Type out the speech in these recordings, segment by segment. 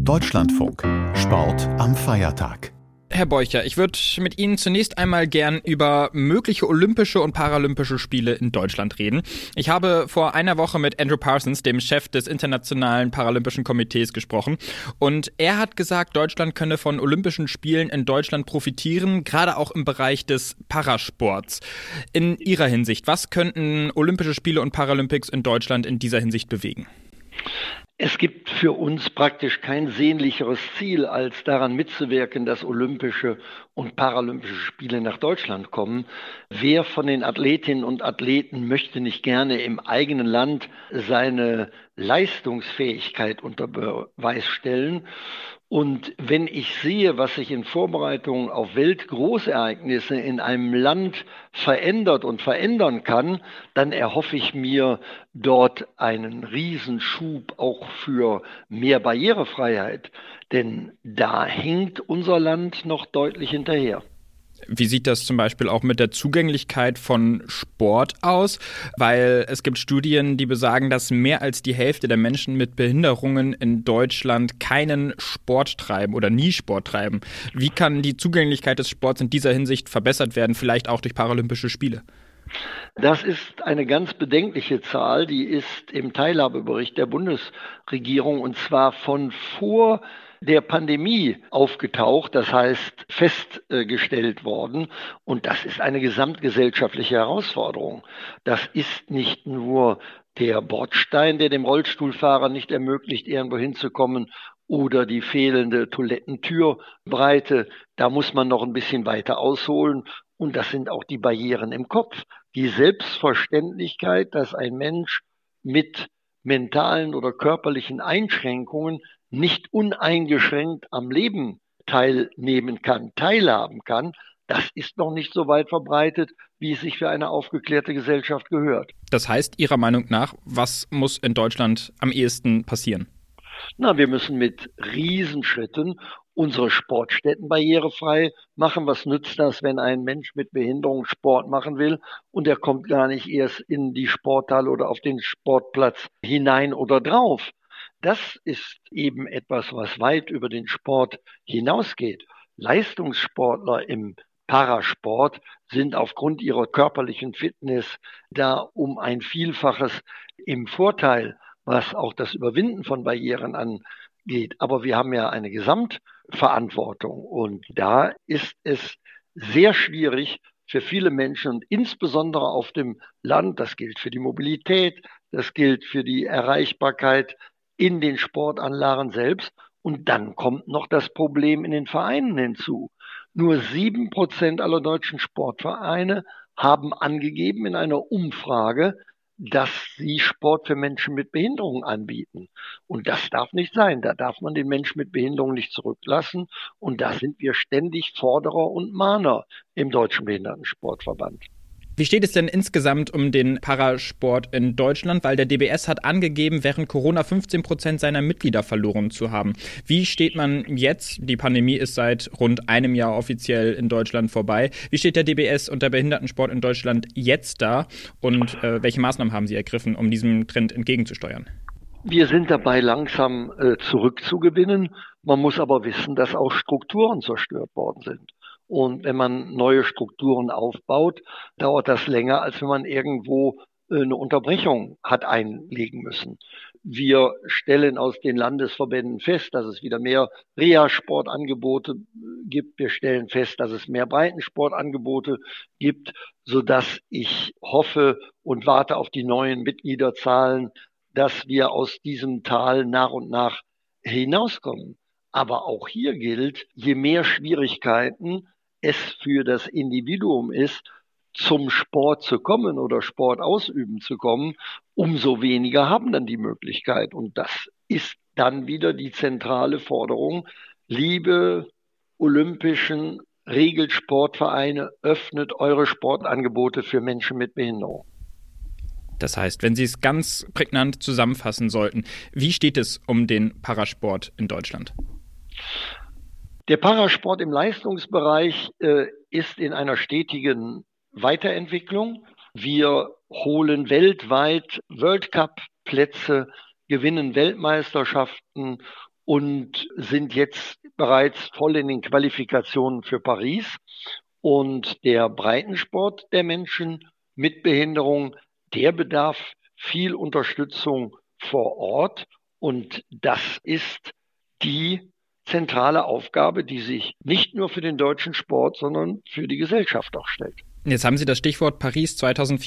Deutschlandfunk. Sport am Feiertag. Herr Beucher, ich würde mit Ihnen zunächst einmal gern über mögliche Olympische und Paralympische Spiele in Deutschland reden. Ich habe vor einer Woche mit Andrew Parsons, dem Chef des Internationalen Paralympischen Komitees, gesprochen. Und er hat gesagt, Deutschland könne von Olympischen Spielen in Deutschland profitieren, gerade auch im Bereich des Parasports. In Ihrer Hinsicht, was könnten Olympische Spiele und Paralympics in Deutschland in dieser Hinsicht bewegen? Es gibt für uns praktisch kein sehnlicheres Ziel, als daran mitzuwirken, dass Olympische und Paralympische Spiele nach Deutschland kommen. Wer von den Athletinnen und Athleten möchte nicht gerne im eigenen Land seine Leistungsfähigkeit unter Beweis stellen? Und wenn ich sehe, was sich in Vorbereitungen auf Weltgroßereignisse in einem Land verändert und verändern kann, dann erhoffe ich mir dort einen Riesenschub auch für mehr Barrierefreiheit. Denn da hinkt unser Land noch deutlich hinterher. Wie sieht das zum Beispiel auch mit der Zugänglichkeit von Sport aus? Weil es gibt Studien, die besagen, dass mehr als die Hälfte der Menschen mit Behinderungen in Deutschland keinen Sport treiben oder nie Sport treiben. Wie kann die Zugänglichkeit des Sports in dieser Hinsicht verbessert werden, vielleicht auch durch Paralympische Spiele? Das ist eine ganz bedenkliche Zahl, die ist im Teilhabebericht der Bundesregierung und zwar von vor der Pandemie aufgetaucht, das heißt festgestellt worden. Und das ist eine gesamtgesellschaftliche Herausforderung. Das ist nicht nur der Bordstein, der dem Rollstuhlfahrer nicht ermöglicht, irgendwo hinzukommen, oder die fehlende Toilettentürbreite. Da muss man noch ein bisschen weiter ausholen. Und das sind auch die Barrieren im Kopf. Die Selbstverständlichkeit, dass ein Mensch mit mentalen oder körperlichen Einschränkungen nicht uneingeschränkt am Leben teilnehmen kann, teilhaben kann, das ist noch nicht so weit verbreitet, wie es sich für eine aufgeklärte Gesellschaft gehört. Das heißt, Ihrer Meinung nach, was muss in Deutschland am ehesten passieren? Wir müssen mit Riesenschritten unsere Sportstätten barrierefrei machen. Was nützt das, wenn ein Mensch mit Behinderung Sport machen will und er kommt gar nicht erst in die Sporthalle oder auf den Sportplatz hinein oder drauf? Das ist eben etwas, was weit über den Sport hinausgeht. Leistungssportler im Parasport sind aufgrund ihrer körperlichen Fitness da um ein Vielfaches im Vorteil, was auch das Überwinden von Barrieren angeht. Aber wir haben ja eine Gesamtverantwortung und da ist es sehr schwierig für viele Menschen und insbesondere auf dem Land, das gilt für die Mobilität, das gilt für die Erreichbarkeit in den Sportanlagen selbst. Und dann kommt noch das Problem in den Vereinen hinzu. Nur 7% aller deutschen Sportvereine haben angegeben in einer Umfrage, dass sie Sport für Menschen mit Behinderung anbieten. Und das darf nicht sein. Da darf man den Menschen mit Behinderung nicht zurücklassen. Und da sind wir ständig Forderer und Mahner im Deutschen Behindertensportverband. Wie steht es denn insgesamt um den Parasport in Deutschland? Weil der DBS hat angegeben, während Corona 15% seiner Mitglieder verloren zu haben. Wie steht man jetzt? Die Pandemie ist seit rund einem Jahr offiziell in Deutschland vorbei. Wie steht der DBS und der Behindertensport in Deutschland jetzt da? Und welche Maßnahmen haben Sie ergriffen, um diesem Trend entgegenzusteuern? Wir sind dabei, langsam zurückzugewinnen. Man muss aber wissen, dass auch Strukturen zerstört worden sind. Und wenn man neue Strukturen aufbaut, dauert das länger, als wenn man irgendwo eine Unterbrechung hat einlegen müssen. Wir stellen aus den Landesverbänden fest, dass es wieder mehr Reha-Sportangebote gibt. Wir stellen fest, dass es mehr Breitensportangebote gibt, sodass ich hoffe und warte auf die neuen Mitgliederzahlen, dass wir aus diesem Tal nach und nach hinauskommen. Aber auch hier gilt, je mehr Schwierigkeiten es für das Individuum ist, zum Sport zu kommen oder Sport ausüben zu kommen, umso weniger haben dann die Möglichkeit. Und das ist dann wieder die zentrale Forderung. Liebe olympischen Regelsportvereine, öffnet eure Sportangebote für Menschen mit Behinderung. Das heißt, wenn Sie es ganz prägnant zusammenfassen sollten, wie steht es um den Parasport in Deutschland? Der Parasport im Leistungsbereich ist in einer stetigen Weiterentwicklung. Wir holen weltweit World Cup Plätze, gewinnen Weltmeisterschaften und sind jetzt bereits voll in den Qualifikationen für Paris. Und der Breitensport der Menschen mit Behinderung, der bedarf viel Unterstützung vor Ort. Und das ist die zentrale Aufgabe, die sich nicht nur für den deutschen Sport, sondern für die Gesellschaft auch stellt. Jetzt haben Sie das Stichwort Paris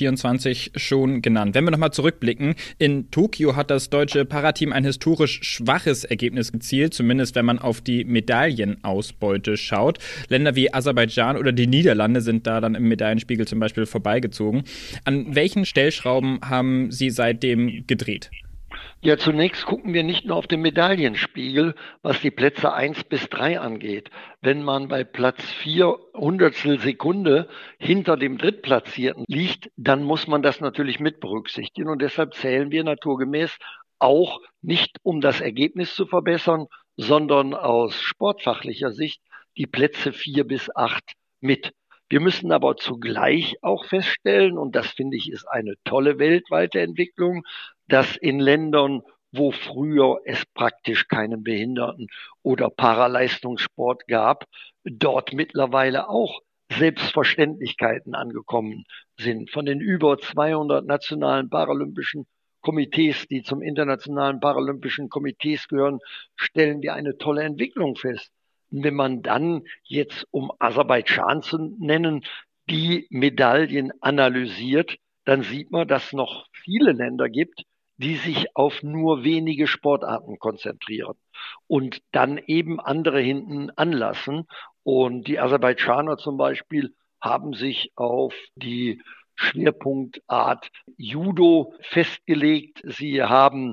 2024 schon genannt. Wenn wir nochmal zurückblicken, in Tokio hat das deutsche Parateam ein historisch schwaches Ergebnis gezielt, zumindest wenn man auf die Medaillenausbeute schaut. Länder wie Aserbaidschan oder die Niederlande sind da dann im Medaillenspiegel zum Beispiel vorbeigezogen. An welchen Stellschrauben haben Sie seitdem gedreht? Ja, zunächst gucken wir nicht nur auf den Medaillenspiegel, was die Plätze 1 bis 3 angeht. Wenn man bei Platz 4 Hundertstel Sekunde hinter dem Drittplatzierten liegt, dann muss man das natürlich mit berücksichtigen. Und deshalb zählen wir naturgemäß auch nicht, um das Ergebnis zu verbessern, sondern aus sportfachlicher Sicht die Plätze 4 bis 8 mit. Wir müssen aber zugleich auch feststellen, und das finde ich ist eine tolle weltweite Entwicklung, dass in Ländern, wo früher es praktisch keinen Behinderten- oder Paraleistungssport gab, dort mittlerweile auch Selbstverständlichkeiten angekommen sind. Von den über 200 nationalen paralympischen Komitees, die zum Internationalen Paralympischen Komitees gehören, stellen wir eine tolle Entwicklung fest. Und wenn man dann jetzt, um Aserbaidschan zu nennen, die Medaillen analysiert, dann sieht man, dass es noch viele Länder gibt, die sich auf nur wenige Sportarten konzentrieren und dann eben andere hinten anlassen. Und die Aserbaidschaner zum Beispiel haben sich auf die Schwerpunktart Judo festgelegt. Sie haben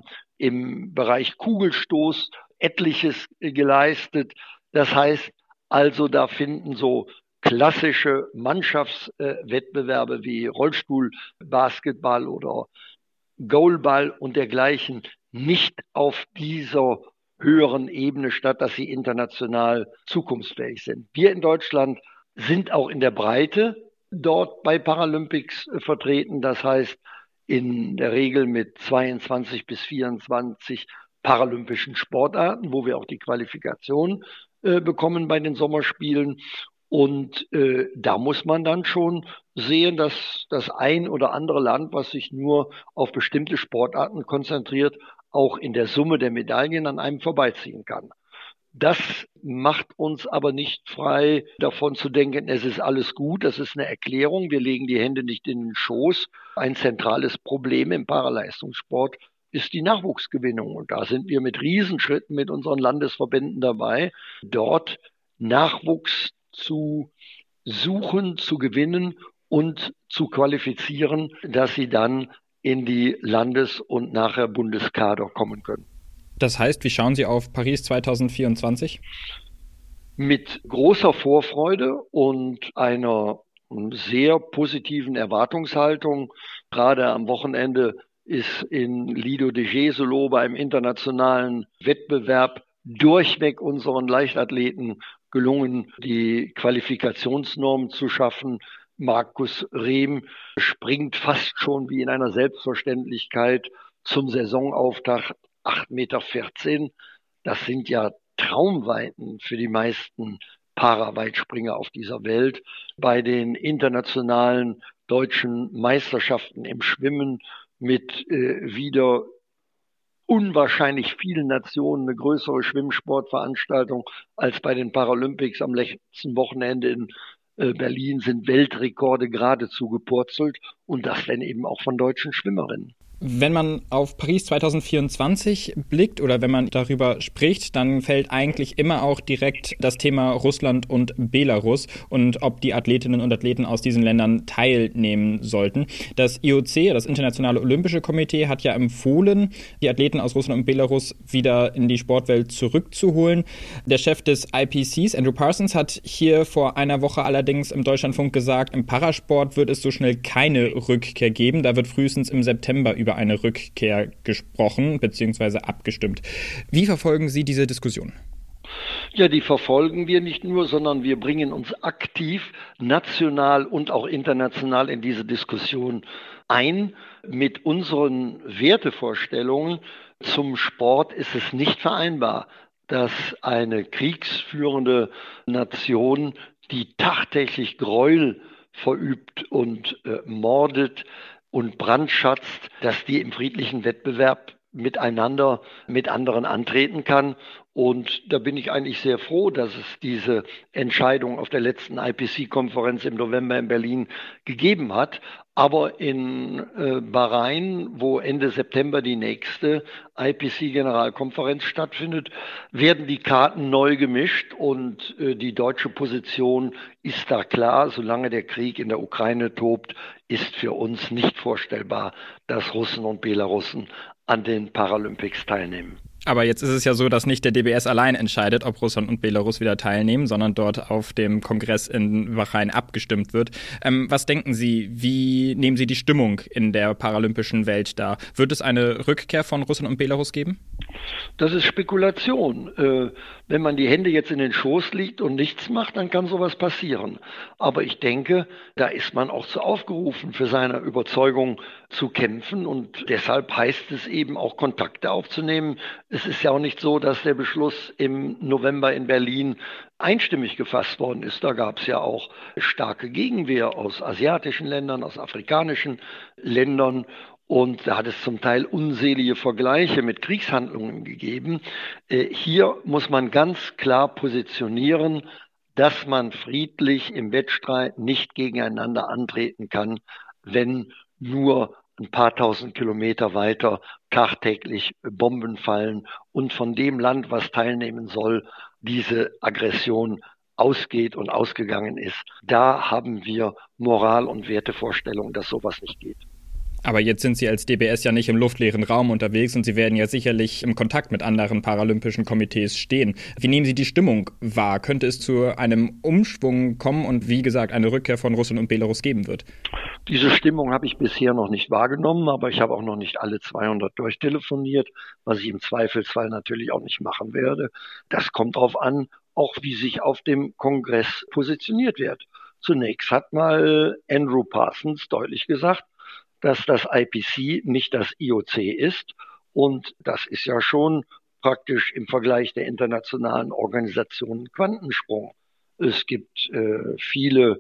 im Bereich Kugelstoß etliches geleistet. Das heißt also, da finden so klassische Mannschaftswettbewerbe wie Rollstuhlbasketball oder Goalball und dergleichen nicht auf dieser höheren Ebene statt, dass sie international zukunftsfähig sind. Wir in Deutschland sind auch in der Breite dort bei Paralympics vertreten. Das heißt, in der Regel mit 22 bis 24 paralympischen Sportarten, wo wir auch die Qualifikation bekommen bei den Sommerspielen. Und da muss man dann schon sehen, dass das ein oder andere Land, was sich nur auf bestimmte Sportarten konzentriert, auch in der Summe der Medaillen an einem vorbeiziehen kann. Das macht uns aber nicht frei, davon zu denken, es ist alles gut, das ist eine Erklärung, wir legen die Hände nicht in den Schoß. Ein zentrales Problem im Paraleistungssport ist die Nachwuchsgewinnung. Und da sind wir mit Riesenschritten mit unseren Landesverbänden dabei, dort Nachwuchs zu suchen, zu gewinnen und zu qualifizieren, dass sie dann in die Landes- und nachher Bundeskader kommen können. Das heißt, wie schauen Sie auf Paris 2024? Mit großer Vorfreude und einer sehr positiven Erwartungshaltung. Gerade am Wochenende ist in Lido de Jesolo beim internationalen Wettbewerb durchweg unseren Leichtathleten gelungen, die Qualifikationsnorm zu schaffen. Markus Rehm springt fast schon wie in einer Selbstverständlichkeit zum Saisonauftakt 8,14 Meter. Das sind ja Traumweiten für die meisten Paraweitspringer auf dieser Welt. Bei den internationalen deutschen Meisterschaften im Schwimmen mit wieder unwahrscheinlich vielen Nationen eine größere Schwimmsportveranstaltung als bei den Paralympics am letzten Wochenende in Berlin sind Weltrekorde geradezu gepurzelt und das dann eben auch von deutschen Schwimmerinnen. Wenn man auf Paris 2024 blickt oder wenn man darüber spricht, dann fällt eigentlich immer auch direkt das Thema Russland und Belarus und ob die Athletinnen und Athleten aus diesen Ländern teilnehmen sollten. Das IOC, das Internationale Olympische Komitee, hat ja empfohlen, die Athleten aus Russland und Belarus wieder in die Sportwelt zurückzuholen. Der Chef des IPCs, Andrew Parsons, hat hier vor einer Woche allerdings im Deutschlandfunk gesagt, im Parasport wird es so schnell keine Rückkehr geben. Da wird frühestens im September über eine Rückkehr gesprochen bzw. abgestimmt. Wie verfolgen Sie diese Diskussion? Ja, die verfolgen wir nicht nur, sondern wir bringen uns aktiv national und auch international in diese Diskussion ein. Mit unseren Wertevorstellungen zum Sport ist es nicht vereinbar, dass eine kriegsführende Nation, die tagtäglich Gräuel verübt und mordet und brandschatzt, dass die im friedlichen Wettbewerb miteinander mit anderen antreten kann. Und da bin ich eigentlich sehr froh, dass es diese Entscheidung auf der letzten IPC-Konferenz im November in Berlin gegeben hat. Aber in Bahrain, wo Ende September die nächste IPC-Generalkonferenz stattfindet, werden die Karten neu gemischt und die deutsche Position ist da klar. Solange der Krieg in der Ukraine tobt, ist für uns nicht vorstellbar, dass Russen und Belarussen an den Paralympics teilnehmen. Aber jetzt ist es ja so, dass nicht der DBS allein entscheidet, ob Russland und Belarus wieder teilnehmen, sondern dort auf dem Kongress in Bahrain abgestimmt wird. Was denken Sie, wie nehmen Sie die Stimmung in der paralympischen Welt da? Wird es eine Rückkehr von Russland und Belarus geben? Das ist Spekulation. Wenn man die Hände jetzt in den Schoß legt und nichts macht, dann kann sowas passieren. Aber ich denke, da ist man auch zu aufgerufen, für seine Überzeugung zu kämpfen. Und deshalb heißt es eben auch, Kontakte aufzunehmen. Es ist ja auch nicht so, dass der Beschluss im November in Berlin einstimmig gefasst worden ist. Da gab es ja auch starke Gegenwehr aus asiatischen Ländern, aus afrikanischen Ländern. Und da hat es zum Teil unselige Vergleiche mit Kriegshandlungen gegeben. Hier muss man ganz klar positionieren, dass man friedlich im Wettstreit nicht gegeneinander antreten kann, wenn nur ein paar tausend Kilometer weiter tagtäglich Bomben fallen und von dem Land, was teilnehmen soll, diese Aggression ausgeht und ausgegangen ist. Da haben wir Moral- und Wertevorstellungen, dass sowas nicht geht. Aber jetzt sind Sie als DBS ja nicht im luftleeren Raum unterwegs und Sie werden ja sicherlich im Kontakt mit anderen paralympischen Komitees stehen. Wie nehmen Sie die Stimmung wahr? Könnte es zu einem Umschwung kommen und wie gesagt eine Rückkehr von Russland und Belarus geben wird? Diese Stimmung habe ich bisher noch nicht wahrgenommen, aber ich habe auch noch nicht alle 200 durchtelefoniert, was ich im Zweifelsfall natürlich auch nicht machen werde. Das kommt darauf an, auch wie sich auf dem Kongress positioniert wird. Zunächst hat mal Andrew Parsons deutlich gesagt, dass das IPC nicht das IOC ist. Und das ist ja schon praktisch im Vergleich der internationalen Organisationen Quantensprung. Es gibt viele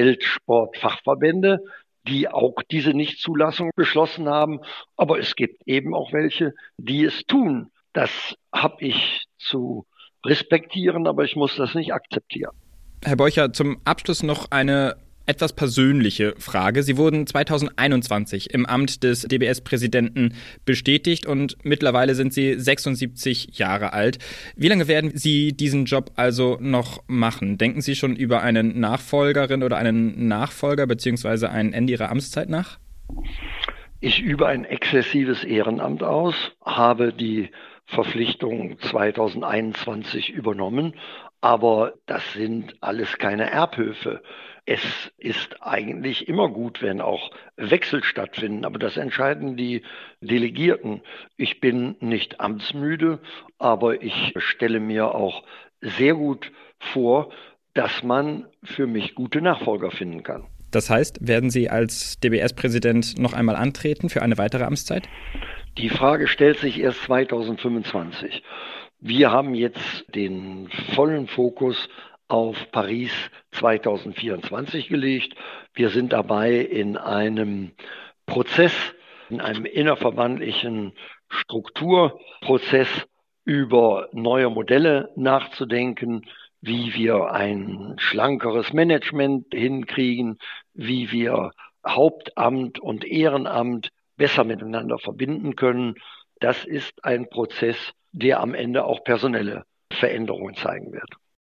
Weltsportfachverbände, die auch diese Nichtzulassung beschlossen haben. Aber es gibt eben auch welche, die es tun. Das habe ich zu respektieren, aber ich muss das nicht akzeptieren. Herr Beucher, zum Abschluss noch eine etwas persönliche Frage. Sie wurden 2021 im Amt des DBS-Präsidenten bestätigt und mittlerweile sind Sie 76 Jahre alt. Wie lange werden Sie diesen Job also noch machen? Denken Sie schon über eine Nachfolgerin oder einen Nachfolger bzw. ein Ende Ihrer Amtszeit nach? Ich übe ein exzessives Ehrenamt aus, habe die Verpflichtung 2021 übernommen, aber das sind alles keine Erbhöfe. Es ist eigentlich immer gut, wenn auch Wechsel stattfinden, aber das entscheiden die Delegierten. Ich bin nicht amtsmüde, aber ich stelle mir auch sehr gut vor, dass man für mich gute Nachfolger finden kann. Das heißt, werden Sie als DBS-Präsident noch einmal antreten für eine weitere Amtszeit? Die Frage stellt sich erst 2025. Wir haben jetzt den vollen Fokus auf Paris 2024 gelegt. Wir sind dabei, in einem Prozess, in einem innerverbandlichen Strukturprozess über neue Modelle nachzudenken, wie wir ein schlankeres Management hinkriegen, wie wir Hauptamt und Ehrenamt besser miteinander verbinden können. Das ist ein Prozess, der am Ende auch personelle Veränderungen zeigen wird.